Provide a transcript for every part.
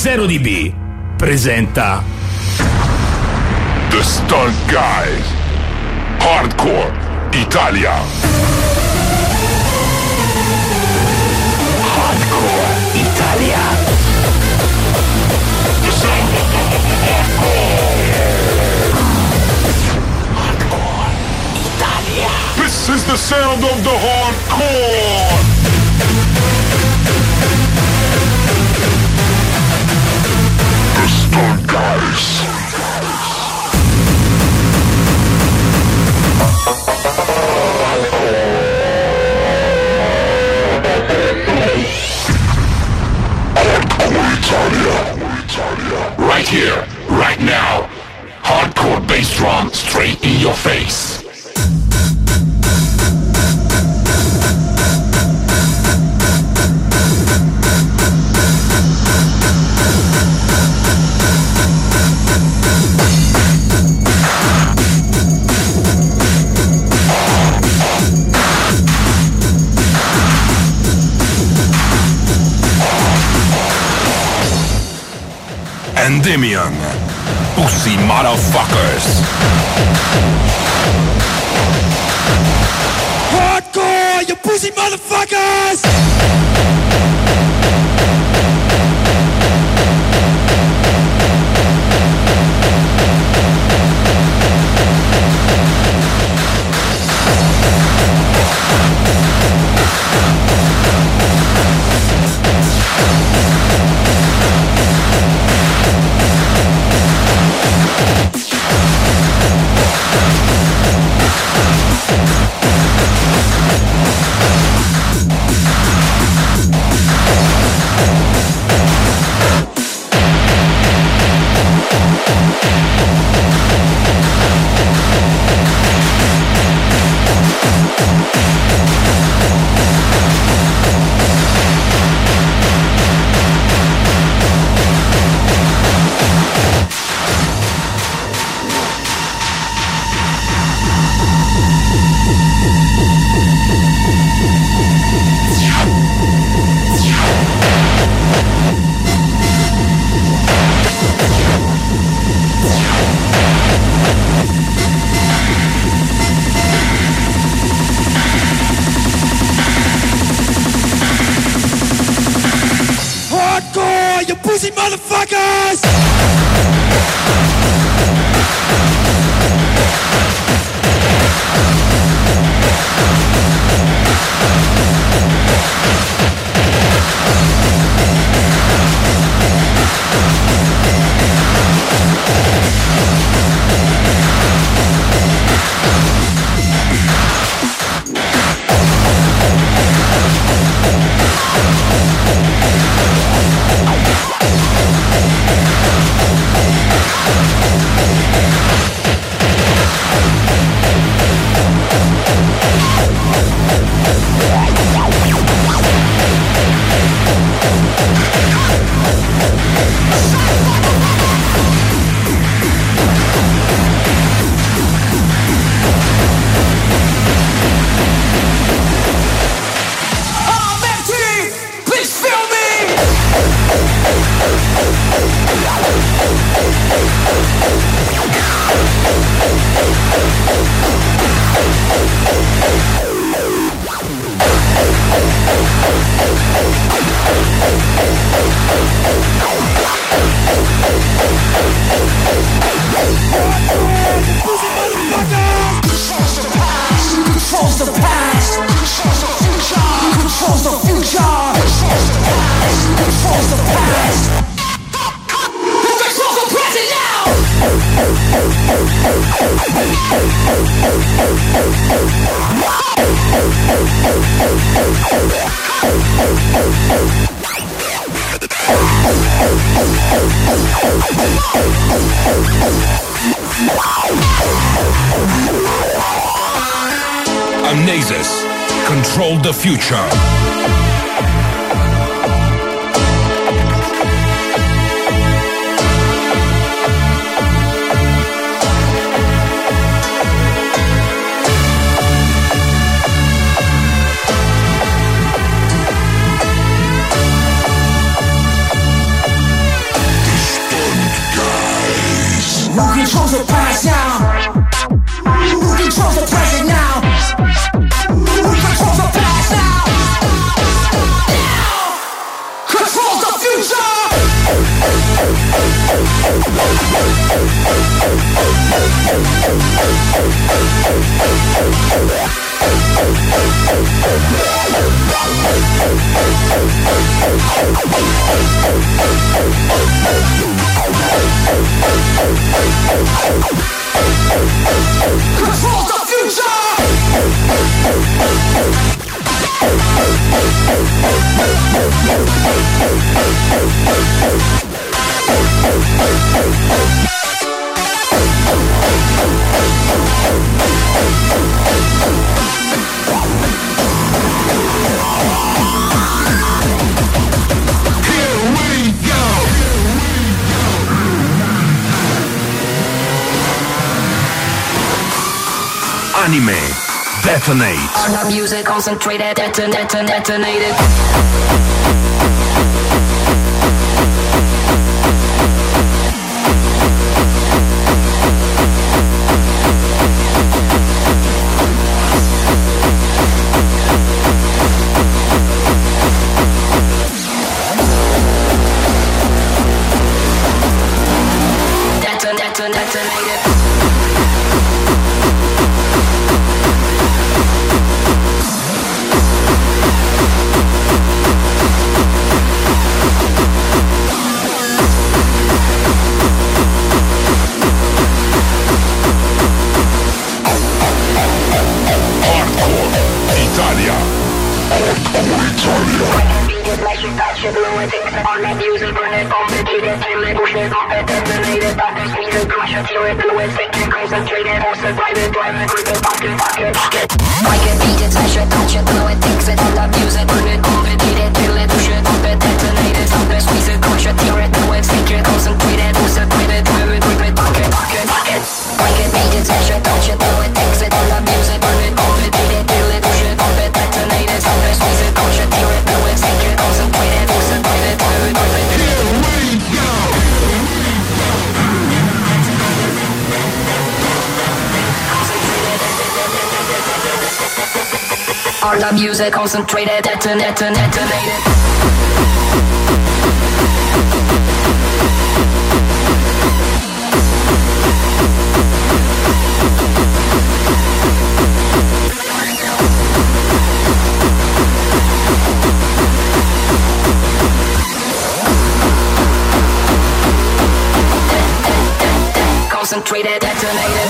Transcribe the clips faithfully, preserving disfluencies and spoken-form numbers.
zero D B presenta The Stunt Guys Hardcore Italia. Hardcore Italia. The sound of the hardcore. Hardcore Italia. This is the sound of the hardcore. The Stunt Guys. Right here, right now. Hardcore bass drum straight in your face. Endymion, pussy motherfuckers. Hardcore, you pussy motherfuckers! Hardcore, you pussy motherfuckers! Amnesis, control the future. Who controls the past now? Who controls the present now? Who controls the past now? Now controls the future. Controls the future. Anime Detonate. On the music concentrated, deton, deton, detonated. Deton, deton, detonated. On that music, burn it, complicated, kill it, push it, up it, detonated, pop it, squeeze it, crush it, tear it, blow it, stick it, concentrated, force it, drive it, drive it, grip it, pocket, pocket, pocket. Like it, beat it, smash it, touch it, blow it, fix it, on that music, burn it, complicated, kill it, push it, up it, detonated, pop it, squeeze it, crush it, tear it, blow it, stick it, concentrated, force it, drive it, drive it, grip it, pocket, pocket, pocket. Like it, beat it, smash it, touch it, blow it, fix it, on that music, burn it, complicated, kill it, push it, up it, detonated, pop it, squeeze it, crush it, tear it, blow it, stick it, concentrated, force it, drive it, drive it, drive it. All the music concentrated, deton, deton, detonated. Concentrated, detonated.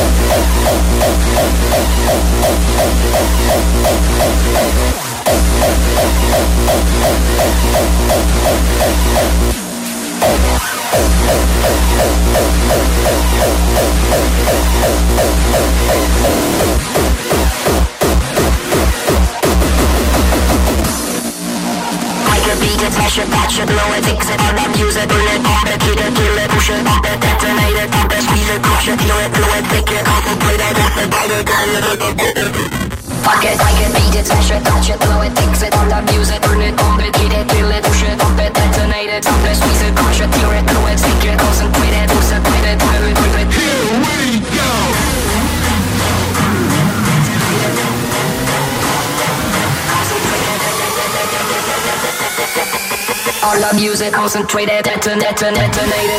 Beat it, smash it, patch it, blow it, fix it, on that music, burn it, pop it, hit it, kill it, push it, pop it, detonate it, pop it, squeeze it, crush it, tear it, blow it, pick it, concentrate it, hit it, bite it, bite it, fuck it, like it, beat it, smash it, touch it, blow it, fix it, on that music, burn it, pop it, hit it, kill it, push it, pop it, detonate it, pop it, squeeze it, crush it, tear it, blow it, pick it, concentrate it, force it, bite it, bite it, grip it. Here we go! All the music concentrated, deton, deton, detonated.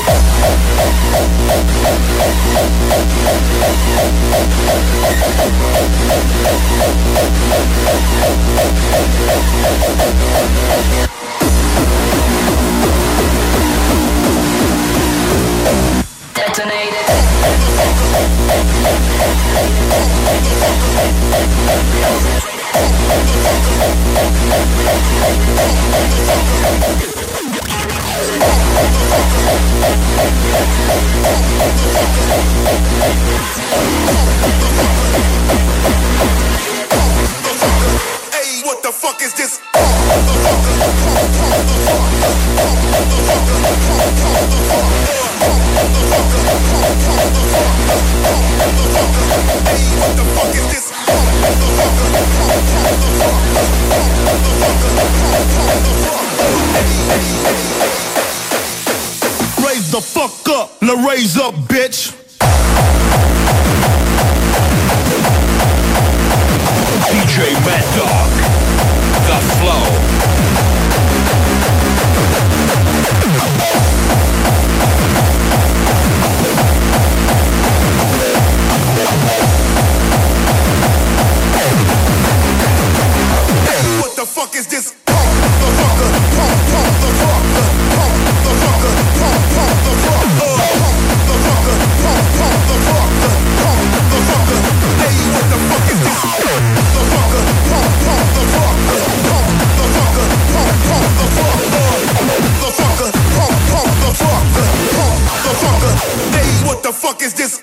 Detonated. Hey, what the fuck is this? the fuck up, now raise up, bitch. D J Mad Dog, The Flow. What the fuck is this? Pump the fucker, pump, pump the fucker, pump the fucker, pump, pump the fucker, pump the fucker, pump, pump the fucker, pump the fucker. Hey, what the fuck is this? The fucker, pump, pump the fucker, pump the fucker, pump, pump the fucker, the fucker, pump, pump the fucker, pump the fucker. Hey, what the fuck is this?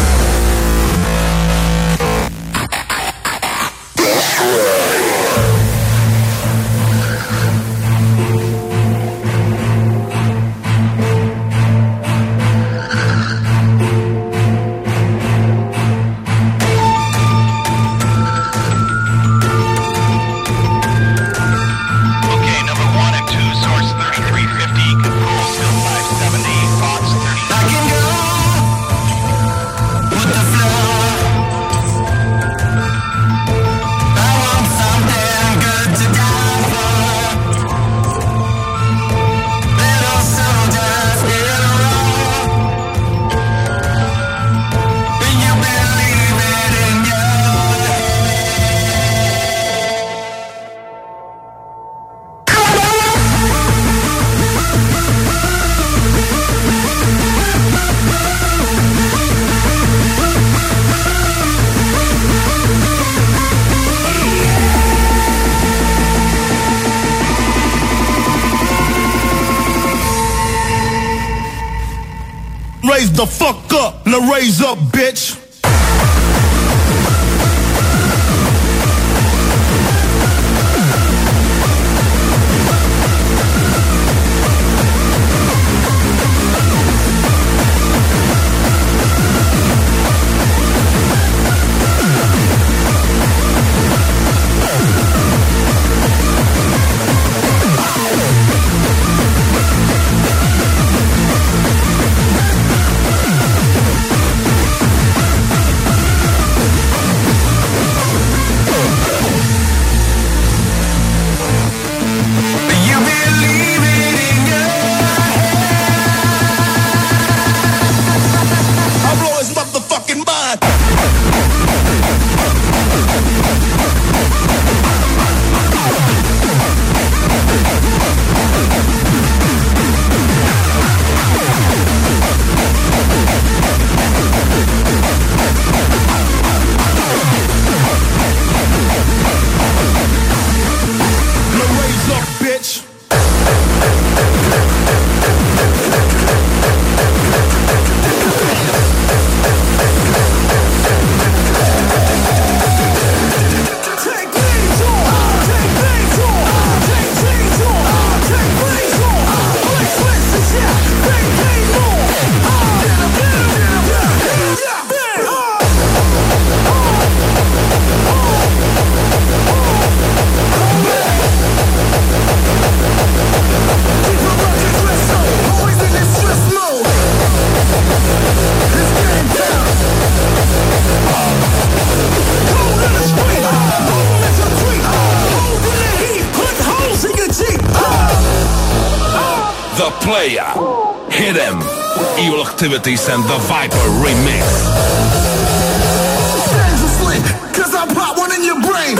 Raise the fuck up, now raise up, bitch. The Player, Hit 'em, Evil Activities and the Viper Remix. Dangerously, cause I pop one in your brain.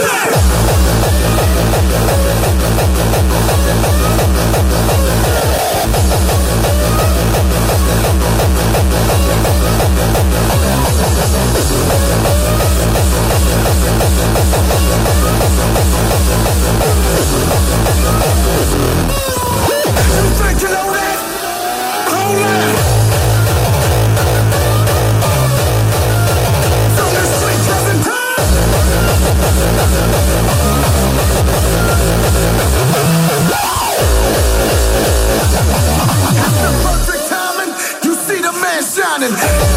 You think you know that? Hold on. So the street doesn't time. After perfect timing, you see the man shining.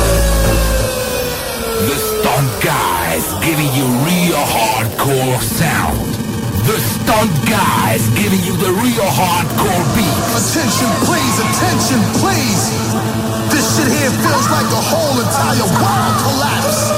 The Stunt Guys giving you real hardcore sound. The Stunt Guys giving you the real hardcore beat. Attention please, attention please. like the whole entire world collapsed.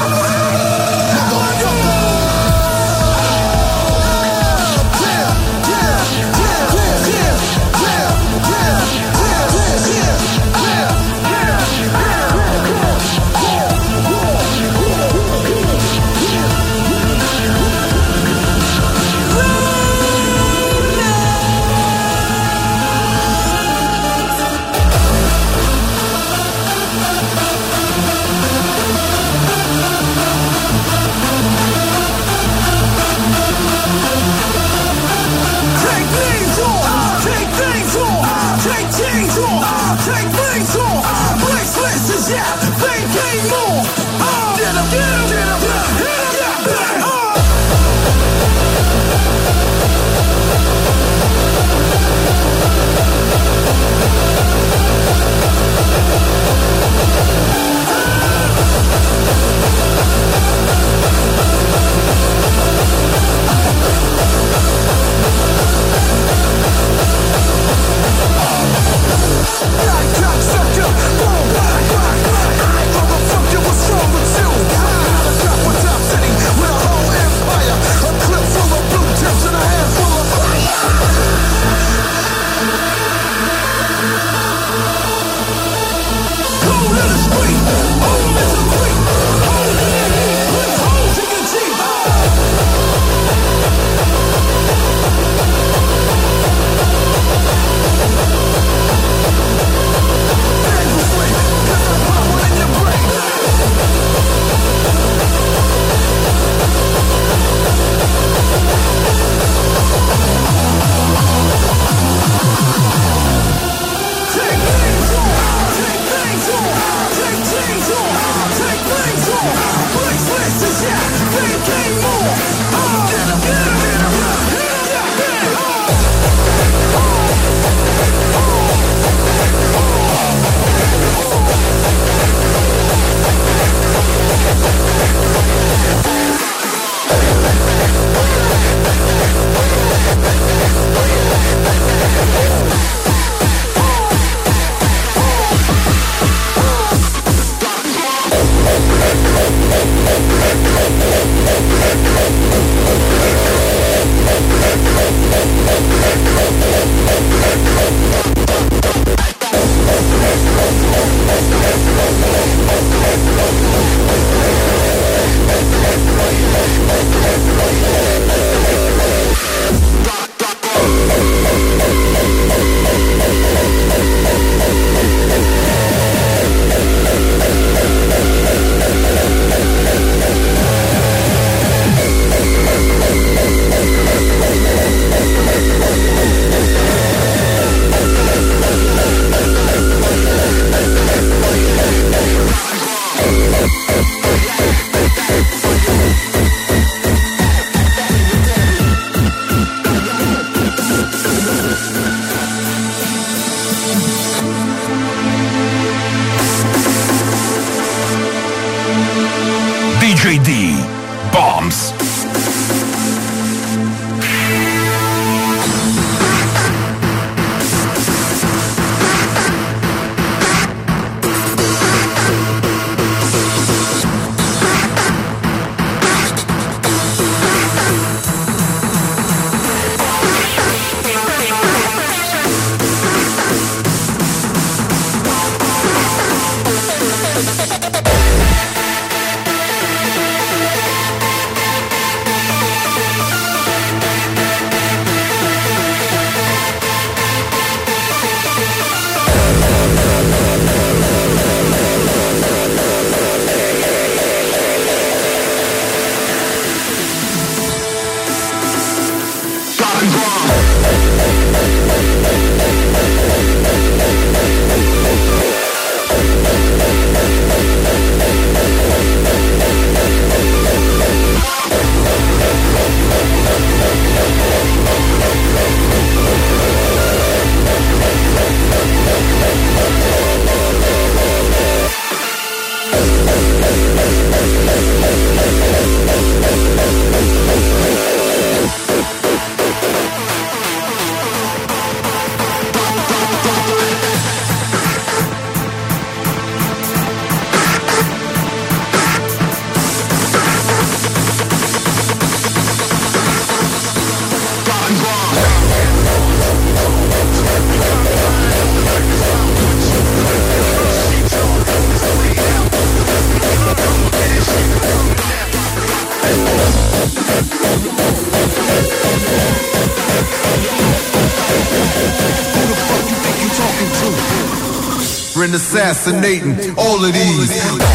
Been assassinating all of these.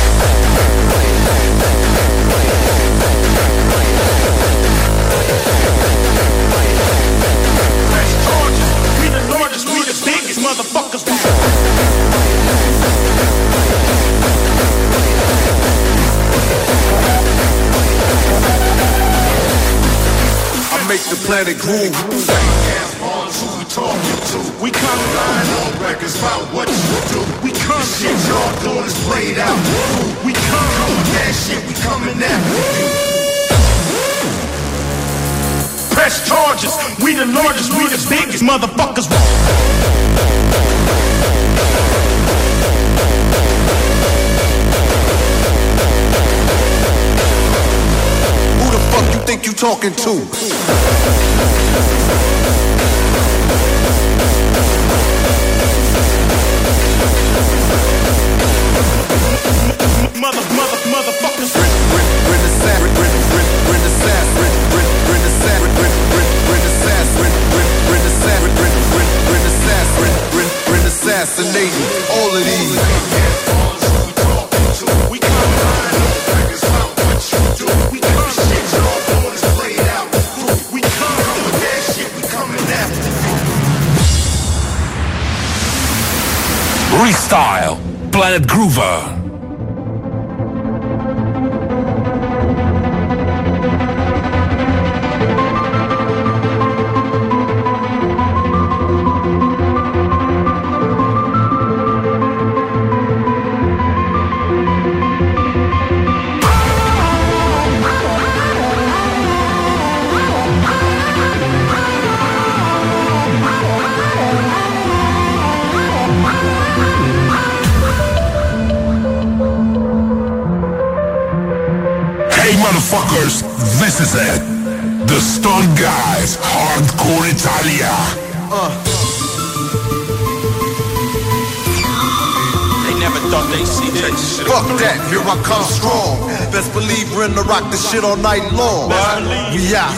We the largest, we the biggest motherfuckers. I make the planet groove. We come line on records about what you do. We come shit y'all doing is played out. We come with that shit, we coming after you. Press charges, we the largest, we the biggest motherfuckers. Who the fuck you think you talking to? Mother, mother, motherfuckers. Assassinating all of these. We come line on records about what you do. We come shit y'all doing is played out. We come with that shit, we coming after you. Restyle, Planet Groover. Motherfuckers, this is it. The Stun Guys, Hardcore Italia. Uh. They never thought they'd see this. Fuck that, here I come strong. Best believe we're in the rock this shit all night long. We out.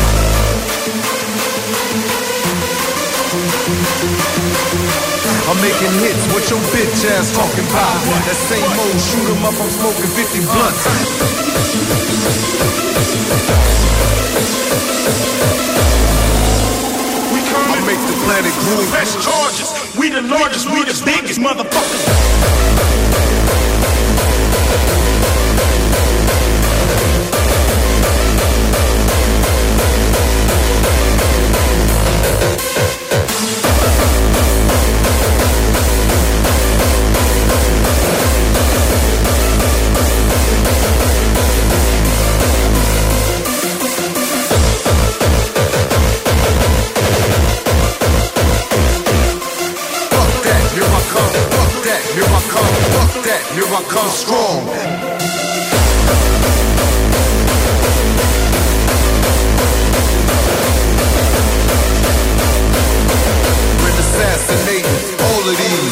I'm making hits, what your bitch ass talking about? That same old shoot 'em up, I'm smoking fifty blunts. We come I make the planet groove. press charges, we the largest, we the biggest motherfuckers. Here I come strong. Been assassinating all of these.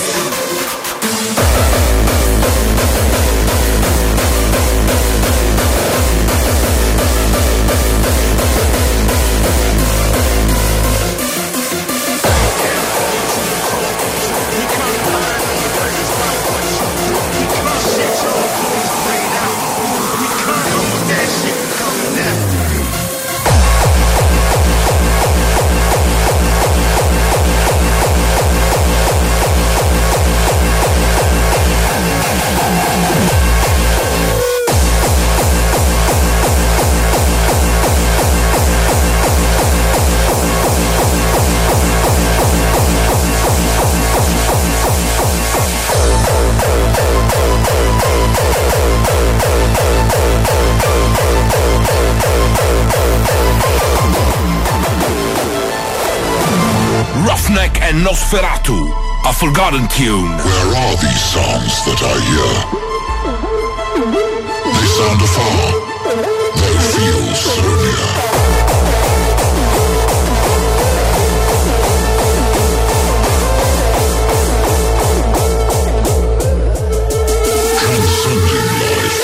Roughneck and Nosferatu, a forgotten tune. Where are these sounds that I hear? They sound afar. They feel so near. Transcending life.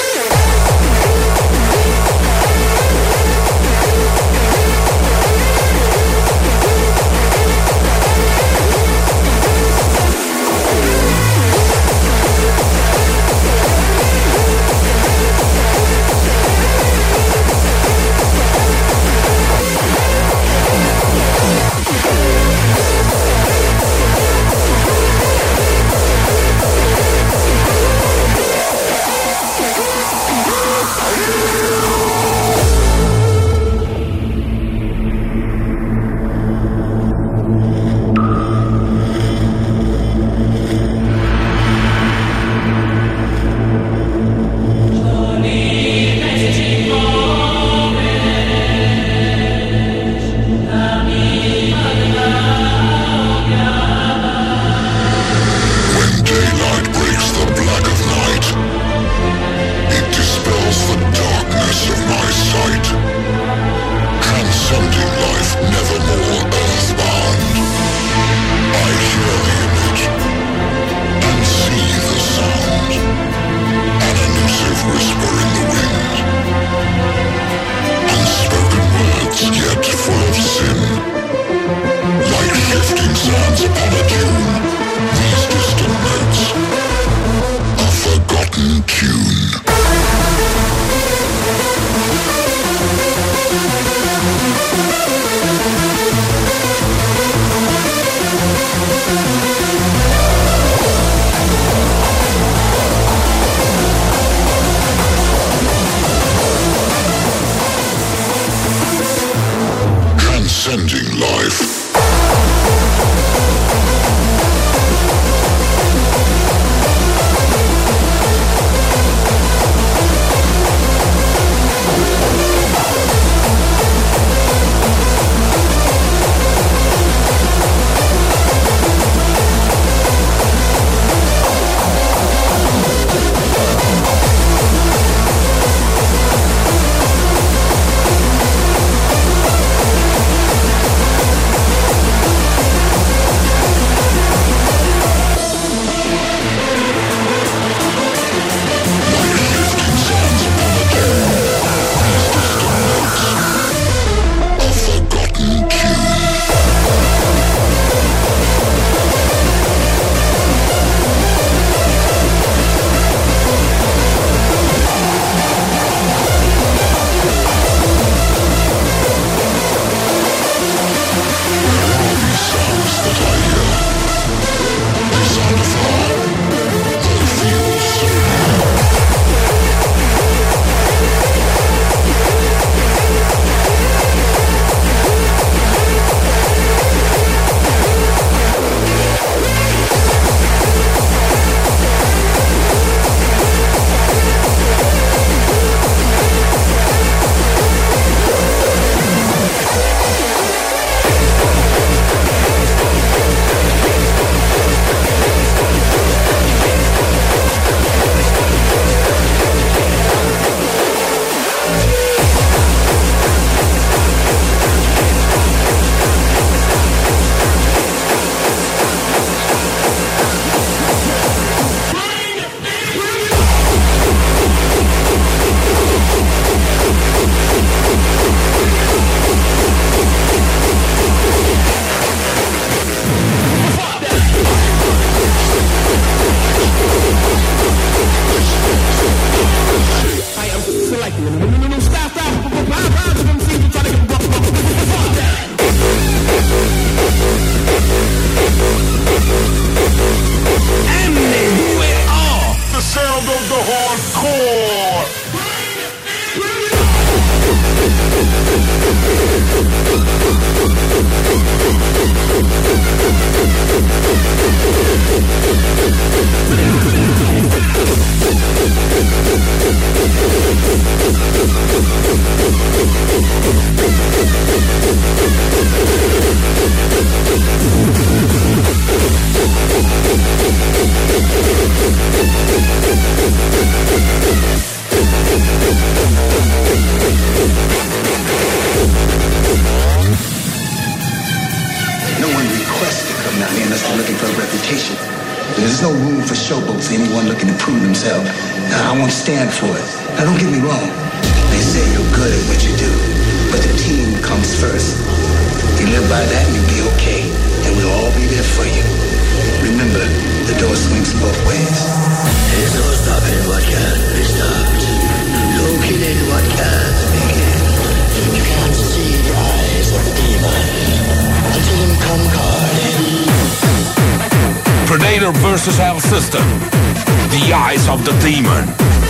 There's no room for showboats or anyone looking to prove themselves. Now, I won't stand for it. Now, don't get me wrong. They say you're good at what you do, but the team comes first. You live by that and you'll be okay, and we'll all be there for you. Remember, the door swings both ways. There's no stopping what can't be stopped. No killing what can't be killed. You can't see the eyes of the demon until them come calling. Predator versus Hell System. The eyes of the demon.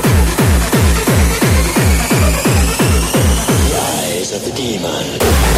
The eyes of the demon.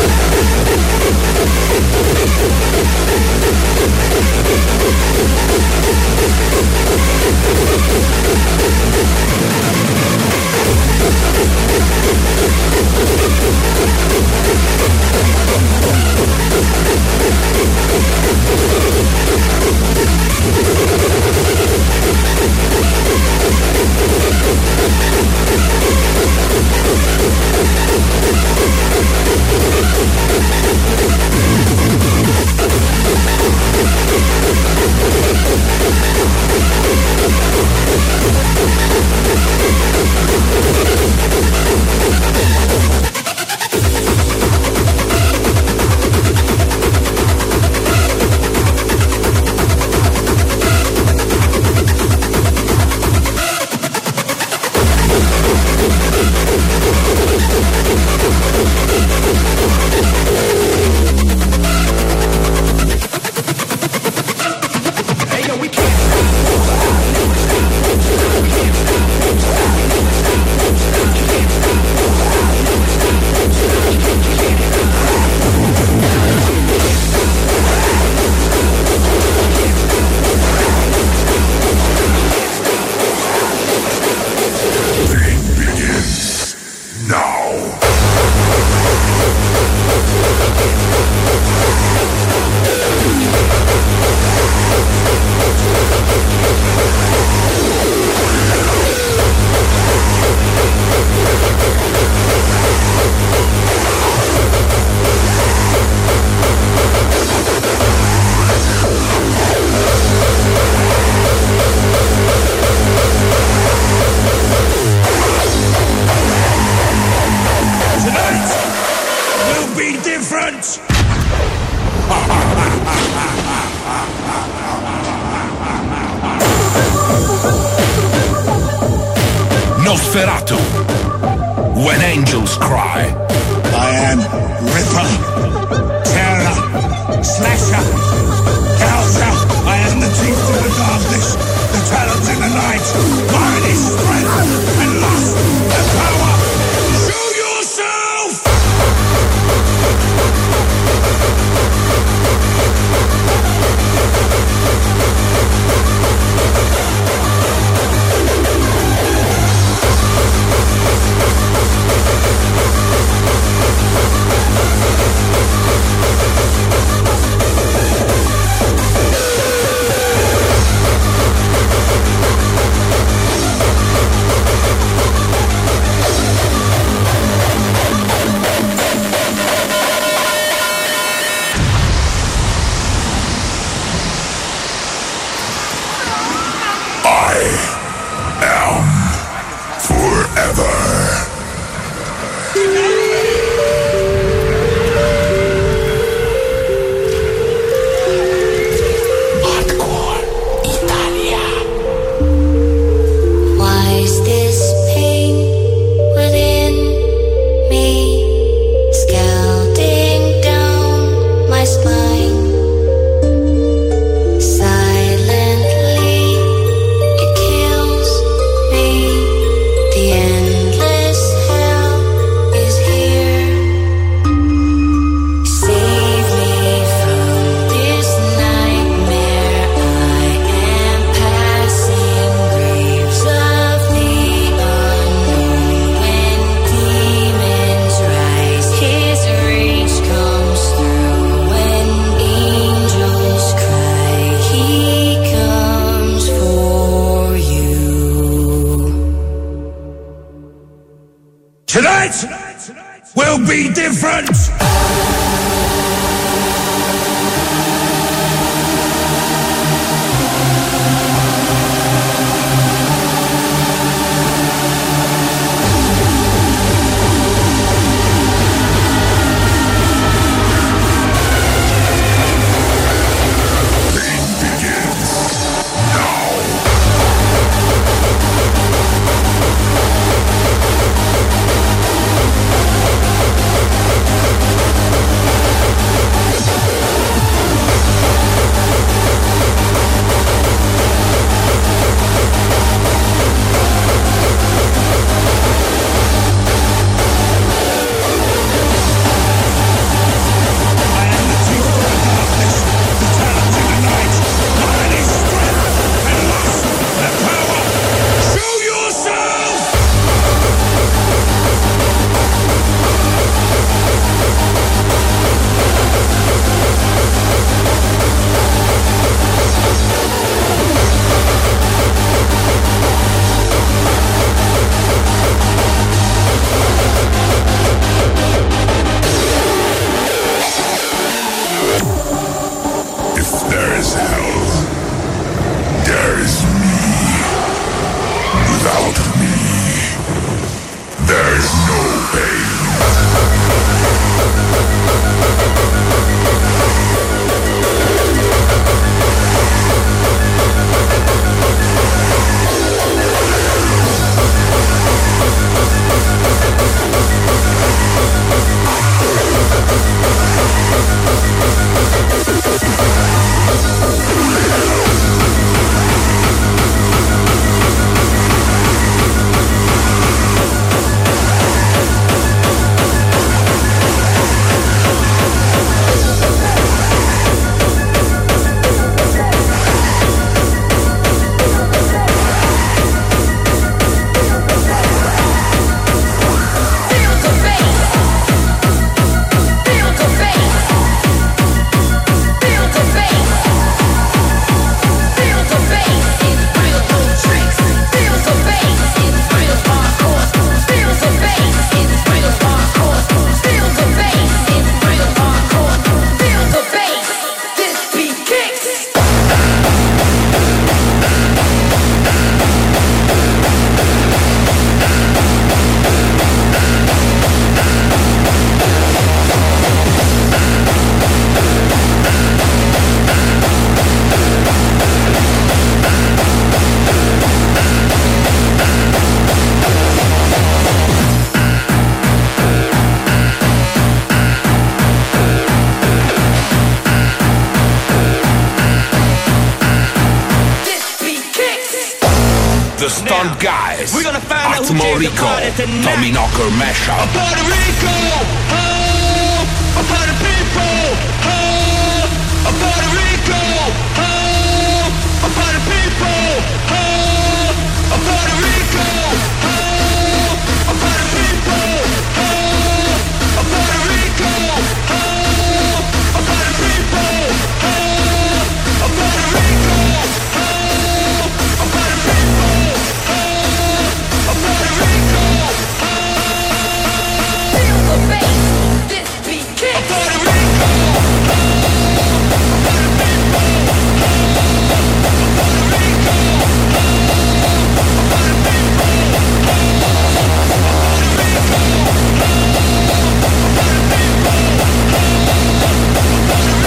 Nosferatu, When Angels Cry. I am Ripper, Terror, Slasher, Gouger. I am the chief of the darkness, the talent in the night. Mine is strength and lust and power. Show yourself! Will be different. The Stunt Guys, we're gonna find out who Atmo came to Rico, party tonight. Tommy Knocker Mashup. Puerto Rico, oh, Puerto people, oh, Puerto Rico, oh, Puerto people, oh, Puerto Rico, oh, Puerto people, oh, Puerto Rico, oh, Puerto people, oh, Puerto Rico, oh, Puerto people, oh, Puerto Rico. Feel the bass, this beat kicks. Puerto Rico, Puerto people, Puerto Rico, Puerto people, Puerto Rico, Puerto people, Puerto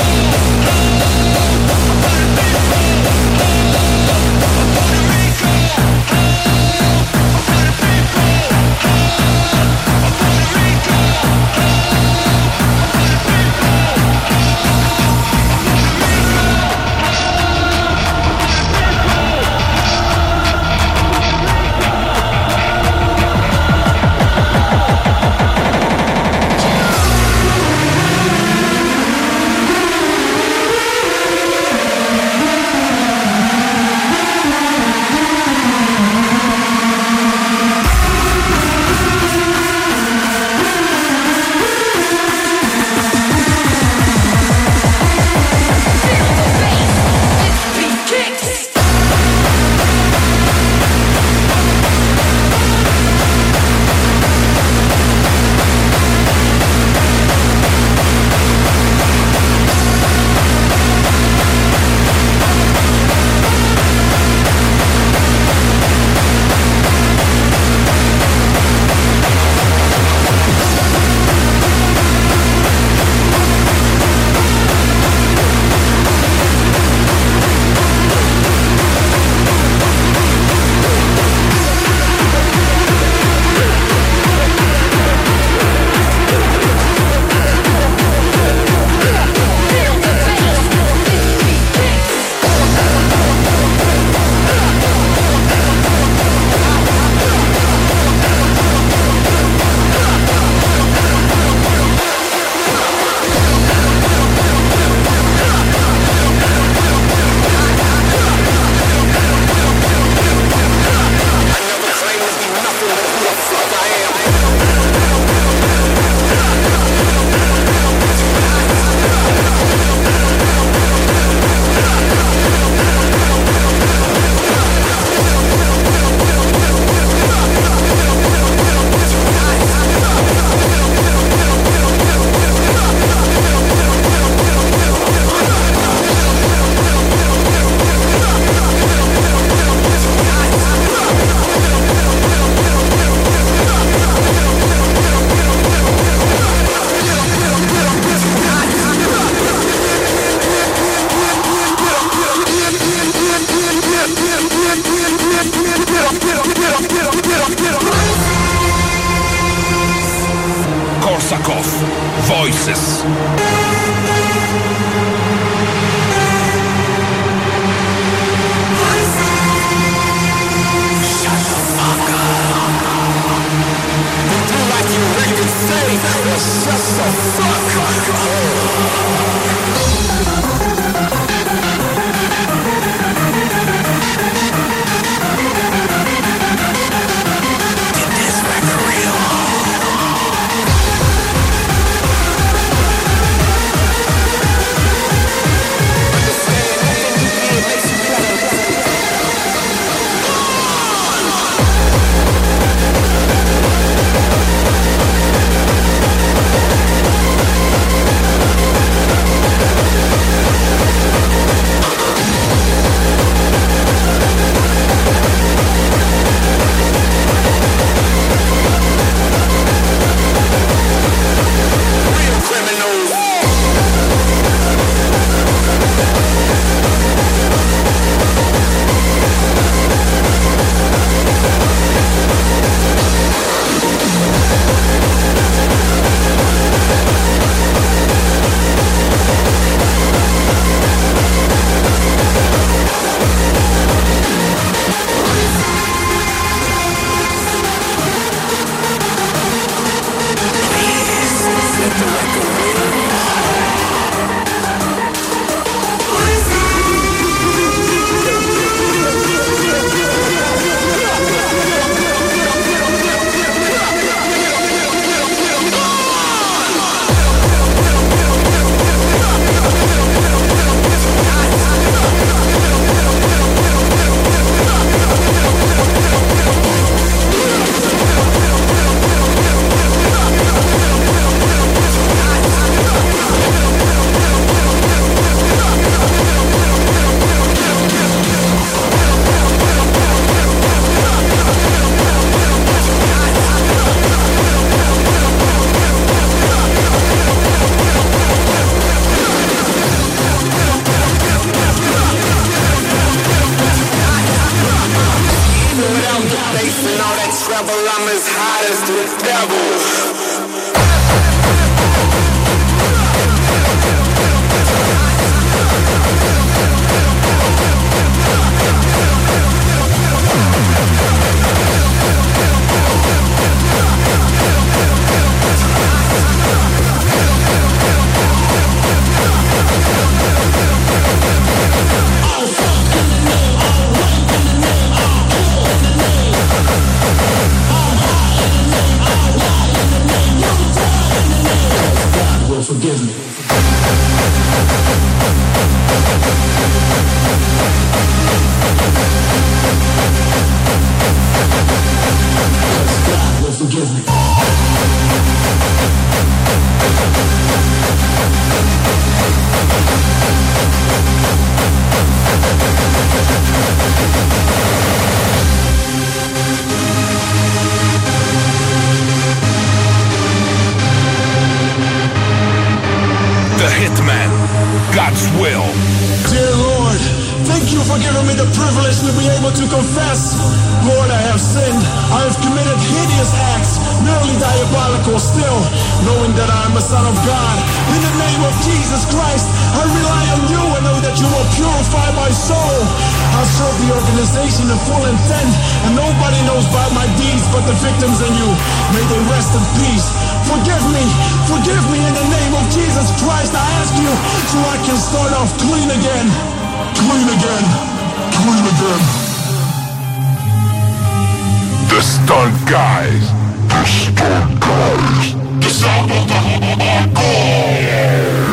Korsakov, Voices. Real. bass and all that treble, I'm as hot as the devil. Forgive me. God will forgive me. The Hitman, God's will. Dear Lord, thank you for giving me the privilege to be able to confess. Lord, I have sinned. I have committed hideous acts, merely diabolical still, knowing that I am a son of God. In the name of Jesus Christ, I rely on you and know that you will purify my soul. I serve the organization in full intent, and nobody knows about my deeds but the victims and you. May they rest in peace. Forgive me, forgive me in the name of Jesus Christ. I ask you so I can start off clean again. Clean again, clean again. The stunt guys. The stunt guys. The sound of the hardcore.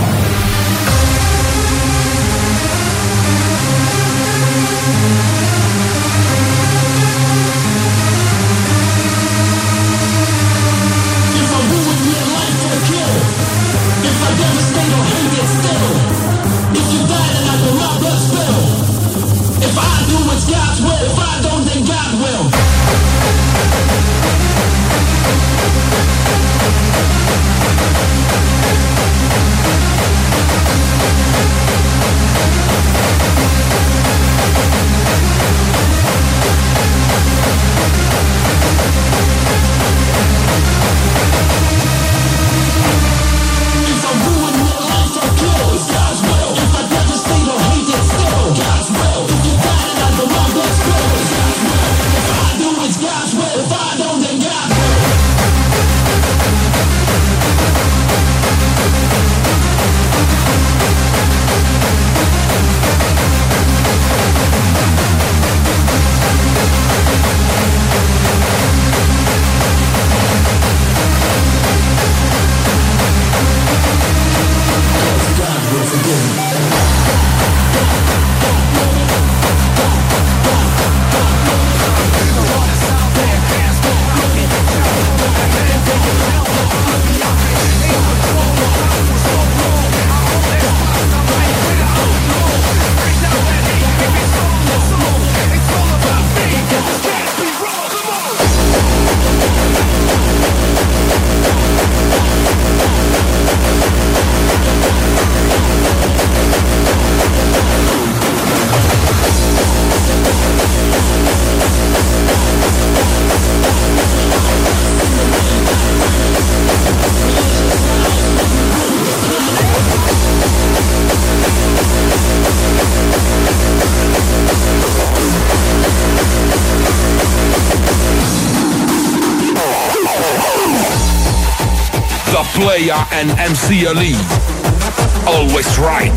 Devastate or hate it still. If you die, then I go my blood spill. If I do, it's God's will. If I don't, then God will. The Player and M C Ali. Always right.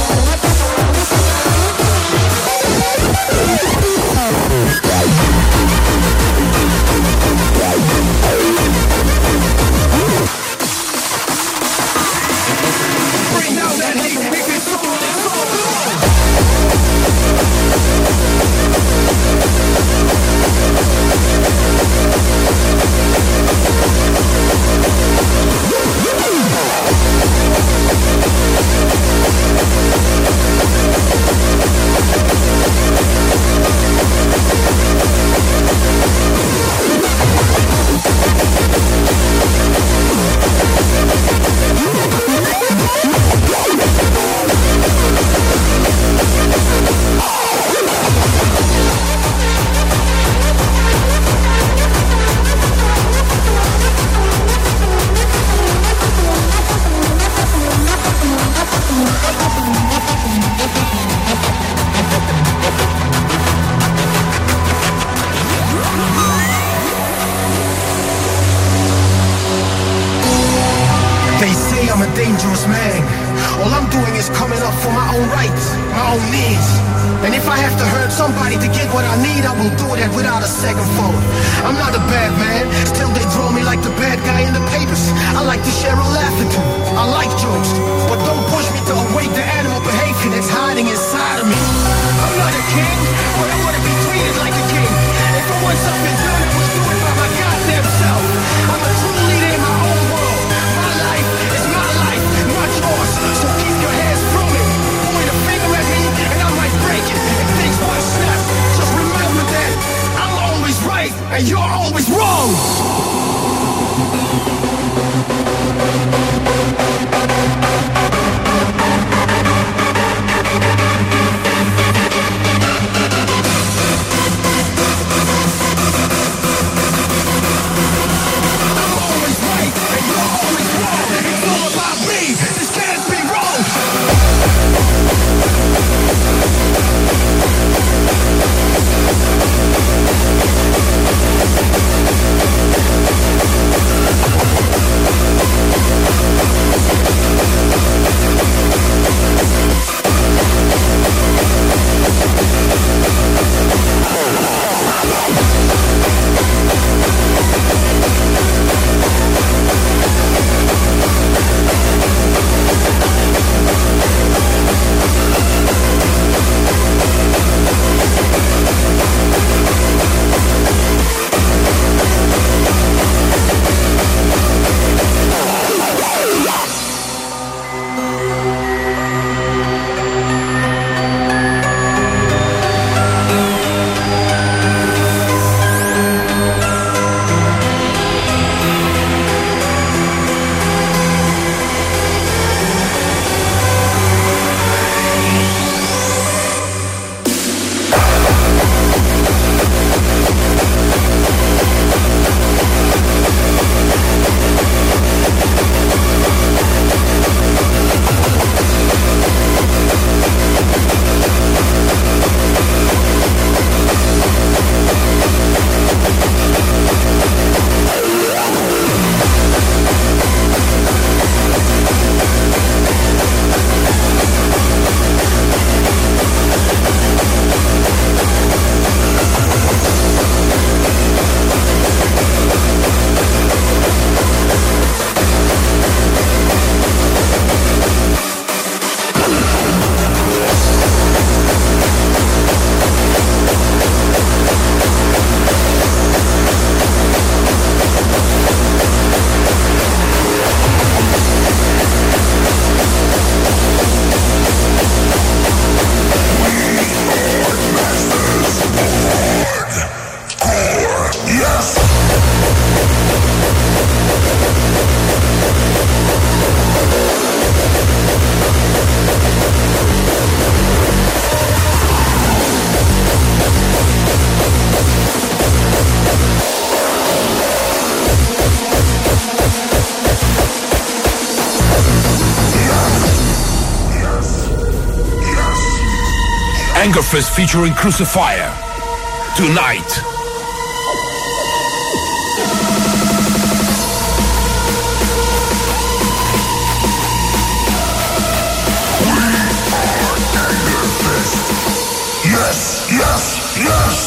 Bring out that hate, make it so, so. dangerous man. All I'm doing is coming up for my own rights, my own needs. And if I have to hurt somebody to get what I need, I will do that without a second thought. I'm not a bad man, still they draw me like the bad guy in the papers. I like to share a laughter too, I like jokes, but don't push me to awake the animal behavior that's hiding inside of me. I'm not a king, but I want to be treated like a king. If I want something done, I will do it by my goddamn self. I'm a true leader in my own world. My life is my life, not yours. So keep your hands from it. Point a finger at me and I might break it. If things want to snap, just remember that I'm always right and you're always wrong. Angerfest featuring Crucifier. Tonight. Yes, yes, yes!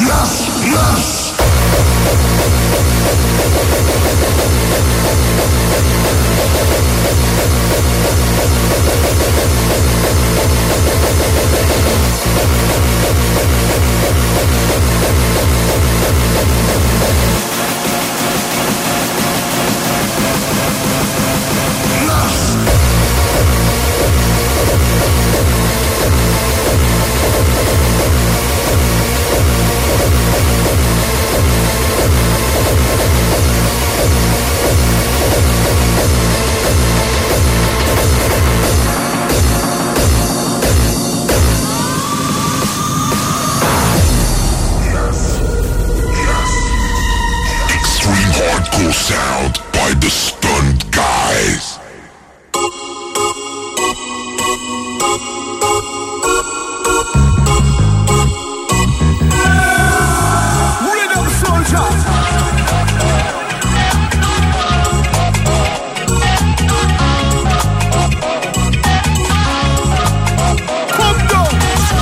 Sound by the Stunned Guys. Rhythm soldier. Come down.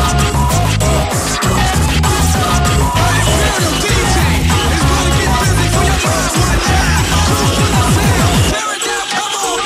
D J is gonna get busy for your first one time. Tear it down, come on.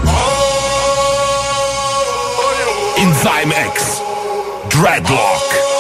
Enzyme X, Dreadlock.